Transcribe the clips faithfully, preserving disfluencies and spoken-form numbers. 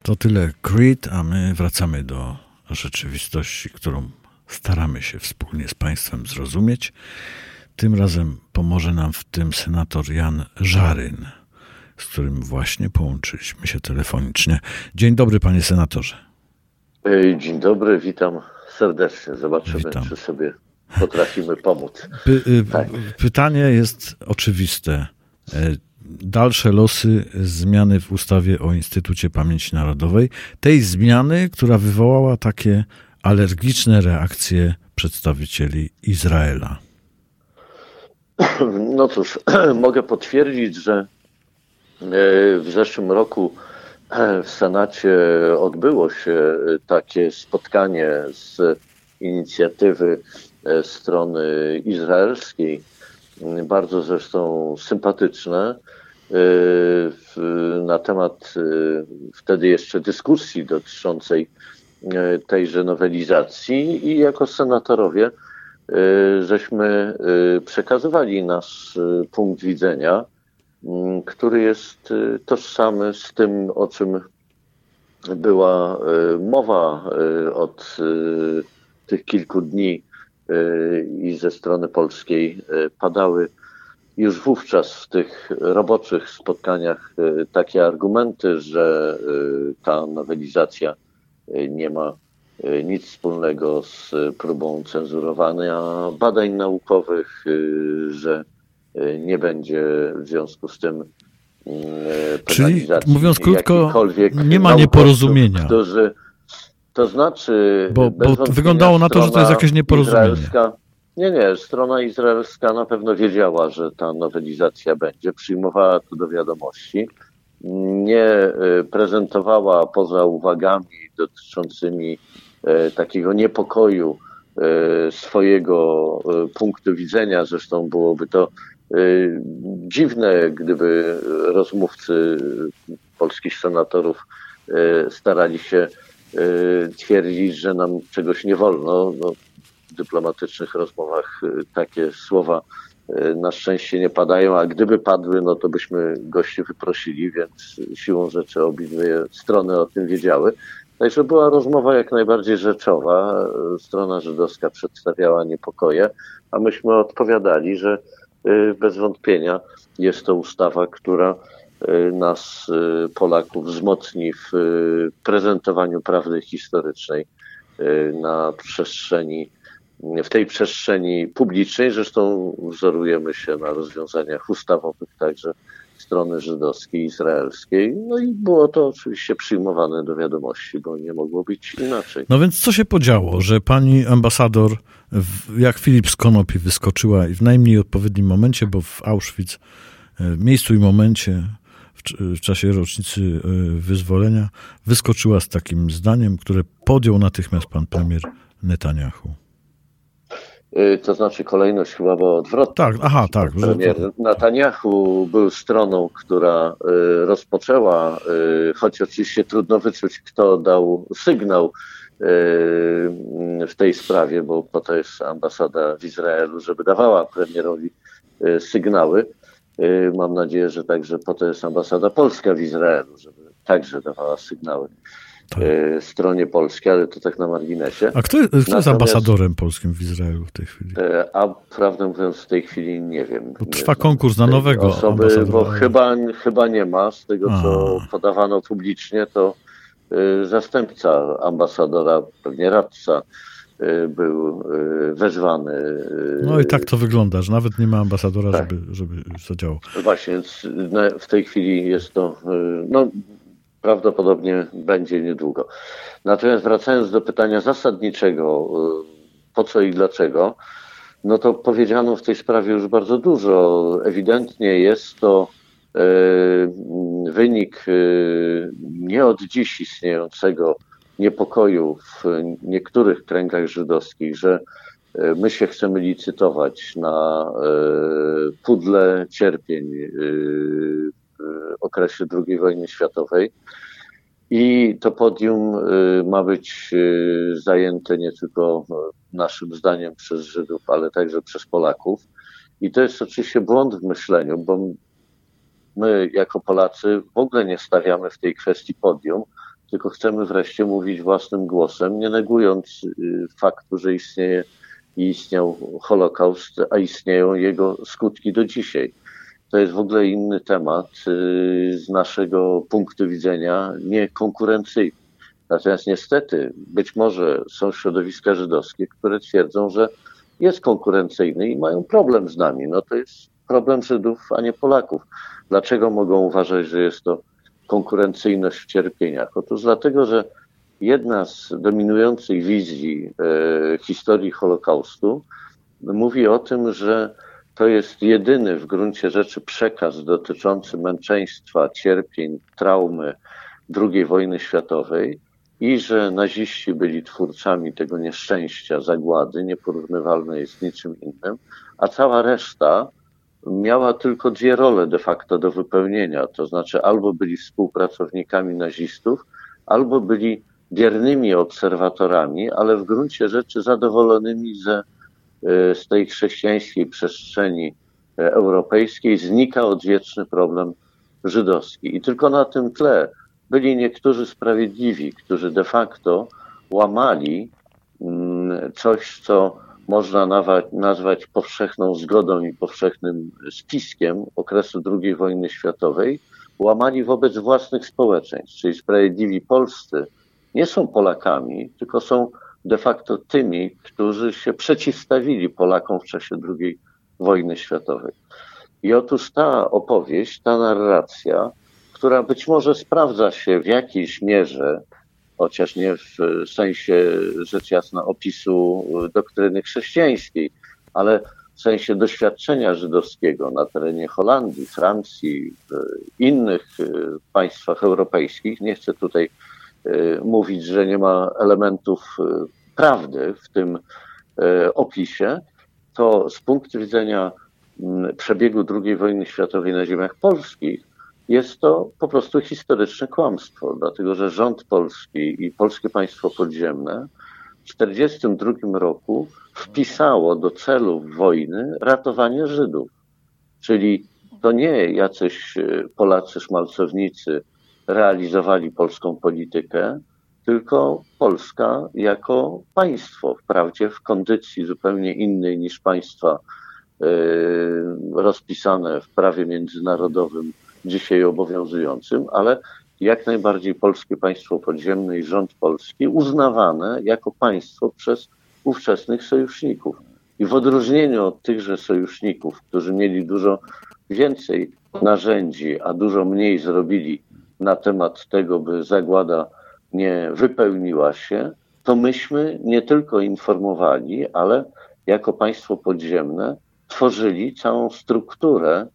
To tyle Creed, a my wracamy do rzeczywistości, którą staramy się wspólnie z Państwem zrozumieć. Tym razem pomoże nam w tym senator Jan Żaryn, z którym właśnie połączyliśmy się telefonicznie. Dzień dobry, panie senatorze. Dzień dobry, witam serdecznie. Zobaczymy, witam. Czy sobie potrafimy pomóc. Py- tak. Pytanie jest oczywiste. Dalsze losy zmiany w ustawie o Instytucie Pamięci Narodowej. Tej zmiany, która wywołała takie alergiczne reakcje przedstawicieli Izraela. No cóż, mogę potwierdzić, że w zeszłym roku w Senacie odbyło się takie spotkanie z inicjatywy strony izraelskiej, bardzo zresztą sympatyczne, na temat wtedy jeszcze dyskusji dotyczącej tejże nowelizacji i jako senatorowie żeśmy przekazywali nasz punkt widzenia, który jest tożsamy z tym, o czym była mowa od tych kilku dni i ze strony polskiej. Padały już wówczas w tych roboczych spotkaniach takie argumenty, że ta nowelizacja nie ma nic wspólnego z próbą cenzurowania badań naukowych, że nie będzie w związku z tym Czyli, mówiąc krótko, nie ma nieporozumienia. Którzy, to znaczy... Bo, bo wyglądało na to, że to jest jakieś nieporozumienie. Nie, nie, strona izraelska na pewno wiedziała, że ta nowelizacja będzie, przyjmowała to do wiadomości. Nie prezentowała poza uwagami dotyczącymi takiego niepokoju swojego punktu widzenia. Zresztą byłoby to dziwne, gdyby rozmówcy polskich senatorów starali się twierdzić, że nam czegoś nie wolno. No, w dyplomatycznych rozmowach takie słowa na szczęście nie padają, a gdyby padły, no to byśmy gości wyprosili, więc siłą rzeczy obydwie strony o tym wiedziały. Także była rozmowa jak najbardziej rzeczowa. Strona żydowska przedstawiała niepokoje, a myśmy odpowiadali, że bez wątpienia jest to ustawa, która nas, Polaków, wzmocni w prezentowaniu prawdy historycznej na przestrzeni, w tej przestrzeni publicznej. Zresztą wzorujemy się na rozwiązaniach ustawowych także strony żydowskiej, izraelskiej. No i było to oczywiście przyjmowane do wiadomości, bo nie mogło być inaczej. No więc co się podziało, że pani ambasador jak Filip z konopi wyskoczyła i w najmniej odpowiednim momencie, bo w Auschwitz, w miejscu i momencie, w, w czasie rocznicy wyzwolenia, wyskoczyła z takim zdaniem, które podjął natychmiast pan premier Netanyahu. To znaczy kolejność chyba była odwrotna. Tak, aha, tak. Premier Netanyahu był stroną, która rozpoczęła, choć oczywiście trudno wyczuć, kto dał sygnał w tej sprawie, bo po to jest ambasada w Izraelu, żeby dawała premierowi sygnały. Mam nadzieję, że także po to jest ambasada polska w Izraelu, żeby także dawała sygnały tak. Stronie polskiej, ale to tak na marginesie. A kto, kto jest ambasadorem polskim w Izraelu w tej chwili? A prawdę mówiąc w tej chwili nie wiem. Bo trwa konkurs na nowego osoby, ambasadora. Bo chyba, chyba nie ma. Z tego, A. co podawano publicznie, to zastępca ambasadora, pewnie radca, był wezwany. No i tak to wygląda, że nawet nie ma ambasadora, tak. żeby, żeby zadziałał. Właśnie, więc w tej chwili jest to, no prawdopodobnie będzie niedługo. Natomiast wracając do pytania zasadniczego, po co i dlaczego, no to powiedziano w tej sprawie już bardzo dużo. Ewidentnie jest to wynik nie od dziś istniejącego niepokoju w niektórych kręgach żydowskich, że my się chcemy licytować na pudle cierpień w okresie drugiej wojny światowej i to podium ma być zajęte nie tylko naszym zdaniem przez Żydów, ale także przez Polaków. I to jest oczywiście błąd w myśleniu, bo my jako Polacy w ogóle nie stawiamy w tej kwestii podium, tylko chcemy wreszcie mówić własnym głosem, nie negując faktu, że istnieje i istniał Holokaust, a istnieją jego skutki do dzisiaj. To jest w ogóle inny temat z naszego punktu widzenia, nie konkurencyjny. Natomiast niestety, być może są środowiska żydowskie, które twierdzą, że jest konkurencyjny i mają problem z nami. No to jest problem Żydów, a nie Polaków. Dlaczego mogą uważać, że jest to konkurencyjność w cierpieniach? Otóż dlatego, że jedna z dominujących wizji e, historii Holokaustu mówi o tym, że to jest jedyny w gruncie rzeczy przekaz dotyczący męczeństwa, cierpień, traumy drugiej wojny światowej i że naziści byli twórcami tego nieszczęścia, zagłady, nieporównywalne jest z niczym innym, a cała reszta miała tylko dwie role de facto do wypełnienia, to znaczy albo byli współpracownikami nazistów, albo byli biernymi obserwatorami, ale w gruncie rzeczy zadowolonymi ze, z tej chrześcijańskiej przestrzeni europejskiej znika odwieczny problem żydowski. I tylko na tym tle byli niektórzy sprawiedliwi, którzy de facto łamali coś, co można nazwać powszechną zgodą i powszechnym spiskiem okresu drugiej wojny światowej, łamali wobec własnych społeczeństw, czyli sprawiedliwi polscy nie są Polakami, tylko są de facto tymi, którzy się przeciwstawili Polakom w czasie drugiej wojny światowej. I otóż ta opowieść, ta narracja, która być może sprawdza się w jakiejś mierze, chociaż nie w sensie rzecz jasna opisu doktryny chrześcijańskiej, ale w sensie doświadczenia żydowskiego na terenie Holandii, Francji, innych państwach europejskich. Nie chcę tutaj mówić, że nie ma elementów prawdy w tym opisie, to z punktu widzenia przebiegu drugiej wojny światowej na ziemiach polskich jest to po prostu historyczne kłamstwo, dlatego że rząd polski i Polskie Państwo Podziemne w tysiąc dziewięćset czterdziestym drugim roku wpisało do celów wojny ratowanie Żydów. Czyli to nie jacyś Polacy szmalcownicy realizowali polską politykę, tylko Polska jako państwo, wprawdzie w kondycji zupełnie innej niż państwa yy, rozpisane w prawie międzynarodowym dzisiaj obowiązującym, ale jak najbardziej Polskie Państwo Podziemne i rząd polski uznawane jako państwo przez ówczesnych sojuszników. I w odróżnieniu od tychże sojuszników, którzy mieli dużo więcej narzędzi, a dużo mniej zrobili na temat tego, by zagłada nie wypełniła się, to myśmy nie tylko informowali, ale jako państwo podziemne tworzyli całą strukturę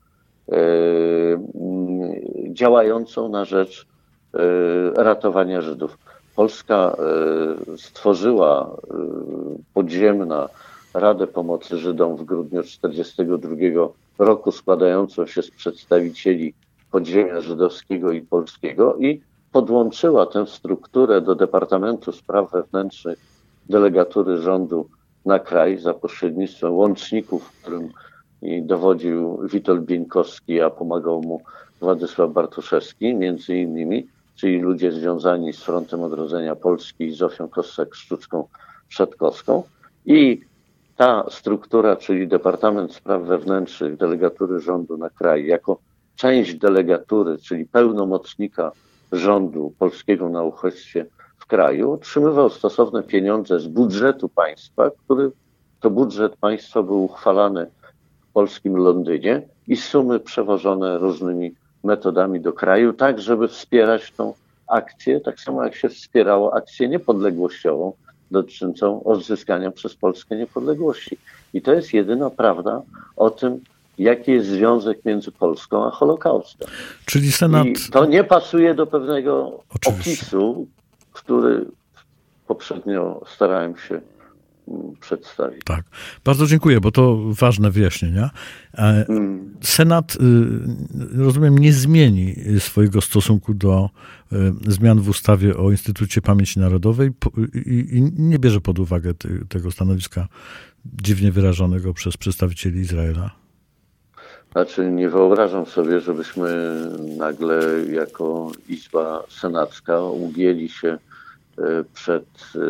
działającą na rzecz ratowania Żydów. Polska stworzyła podziemna Radę Pomocy Żydom w grudniu tysiąc dziewięćset czterdziestego drugiego roku, składającą się z przedstawicieli podziemia żydowskiego i polskiego i podłączyła tę strukturę do Departamentu Spraw Wewnętrznych delegatury rządu na kraj za pośrednictwem łączników, którym dowodził Witold Bieńkowski, a pomagał mu Władysław Bartoszewski, między innymi, czyli ludzie związani z Frontem Odrodzenia Polski i Zofią Kossak-Szczuczką-Trzatkowską. I ta struktura, czyli Departament Spraw Wewnętrznych delegatury rządu na kraj, jako część delegatury, czyli pełnomocnika rządu polskiego na uchodźstwie w kraju, otrzymywał stosowne pieniądze z budżetu państwa, który to budżet państwa był uchwalany w polskim Londynie i sumy przewożone różnymi metodami do kraju, tak żeby wspierać tą akcję, tak samo jak się wspierało akcję niepodległościową dotyczącą odzyskania przez Polskę niepodległości. I to jest jedyna prawda o tym, jaki jest związek między Polską a Holokaustem. Czyli Senat... I to nie pasuje do pewnego Oczywiście. opisu, który poprzednio starałem się przedstawić. Tak. Bardzo dziękuję, bo to ważne wyjaśnienia. Senat, rozumiem, nie zmieni swojego stosunku do zmian w ustawie o Instytucie Pamięci Narodowej i nie bierze pod uwagę tego stanowiska dziwnie wyrażonego przez przedstawicieli Izraela. Znaczy nie wyobrażam sobie, żebyśmy nagle jako Izba Senacka ugięli się przed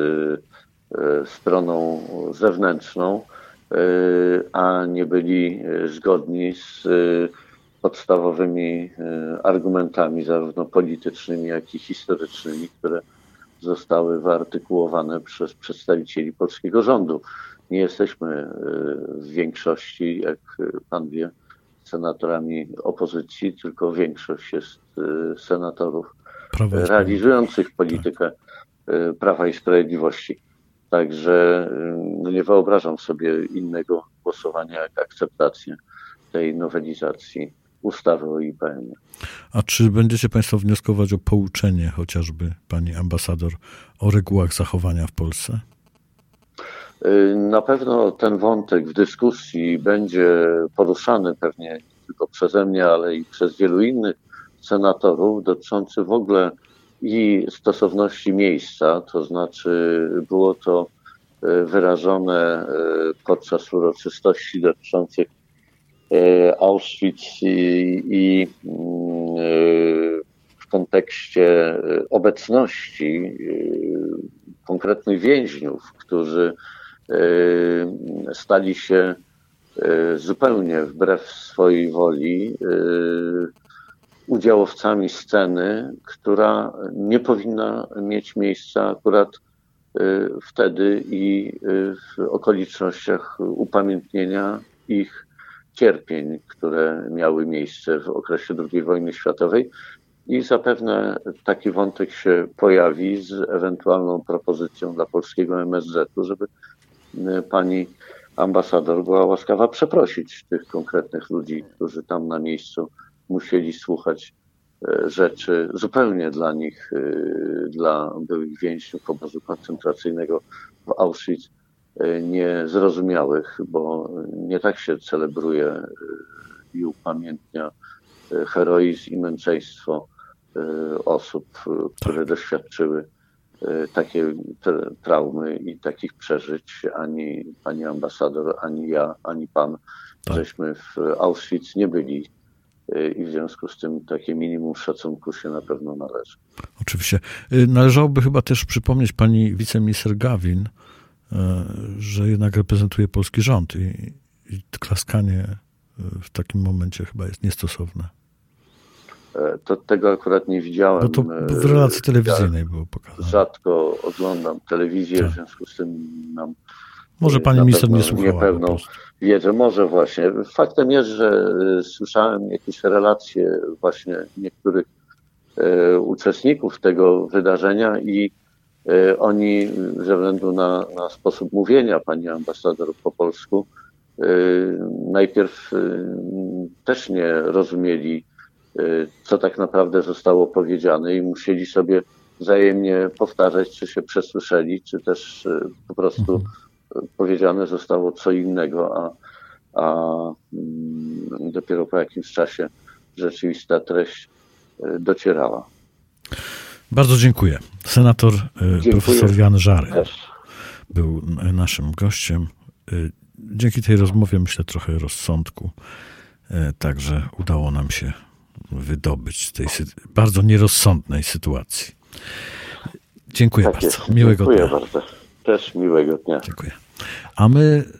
stroną zewnętrzną, a nie byli zgodni z podstawowymi argumentami, zarówno politycznymi, jak i historycznymi, które zostały wyartykułowane przez przedstawicieli polskiego rządu. Nie jesteśmy w większości, jak pan wie, senatorami opozycji, tylko większość jest senatorów realizujących politykę Prawa i Sprawiedliwości. Także no nie wyobrażam sobie innego głosowania jak akceptację tej nowelizacji ustawy o I P N-ie. A czy będziecie państwo wnioskować o pouczenie chociażby pani ambasador o regułach zachowania w Polsce? Na pewno ten wątek w dyskusji będzie poruszany pewnie nie tylko przeze mnie, ale i przez wielu innych senatorów, dotyczący w ogóle i stosowności miejsca, to znaczy było to wyrażone podczas uroczystości dotyczących Auschwitz i, i w kontekście obecności konkretnych więźniów, którzy stali się zupełnie wbrew swojej woli udziałowcami sceny, która nie powinna mieć miejsca akurat wtedy i w okolicznościach upamiętnienia ich cierpień, które miały miejsce w okresie drugiej wojny światowej. I zapewne taki wątek się pojawi z ewentualną propozycją dla polskiego M S Z-u, żeby pani ambasador była łaskawa przeprosić tych konkretnych ludzi, którzy tam na miejscu musieli słuchać rzeczy zupełnie dla nich, dla byłych więźniów obozu koncentracyjnego w Auschwitz niezrozumiałych, bo nie tak się celebruje i upamiętnia heroizm i męczeństwo osób, które doświadczyły takie traumy i takich przeżyć. Ani pani ambasador, ani ja, ani pan, tak. żeśmy w Auschwitz nie byli i w związku z tym takie minimum szacunku się na pewno należy. Oczywiście. Należałoby chyba też przypomnieć pani wiceminister Gawin, że jednak reprezentuje polski rząd i, i klaskanie w takim momencie chyba jest niestosowne. To tego akurat nie widziałem. Bo to w relacji telewizyjnej ja było pokazane. Rzadko oglądam telewizję, tak. w związku z tym mam może pani minister nie słuchała. Niepewną wiedzę. Może właśnie. Faktem jest, że słyszałem jakieś relacje właśnie niektórych e, uczestników tego wydarzenia i e, oni ze względu na, na sposób mówienia pani ambasador po polsku e, najpierw e, też nie rozumieli, co tak naprawdę zostało powiedziane i musieli sobie wzajemnie powtarzać, czy się przesłyszeli, czy też po prostu mhm. powiedziane zostało co innego, a, a dopiero po jakimś czasie rzeczywista treść docierała. Bardzo dziękuję. Senator dziękuję. Profesor Jan Żary też był naszym gościem. Dzięki tej rozmowie, myślę, trochę rozsądku. Także udało nam się wydobyć z tej bardzo nierozsądnej sytuacji. Dziękuję tak bardzo. Jest. Miłego Dziękuję dnia. bardzo. Też miłego dnia. Dziękuję. A my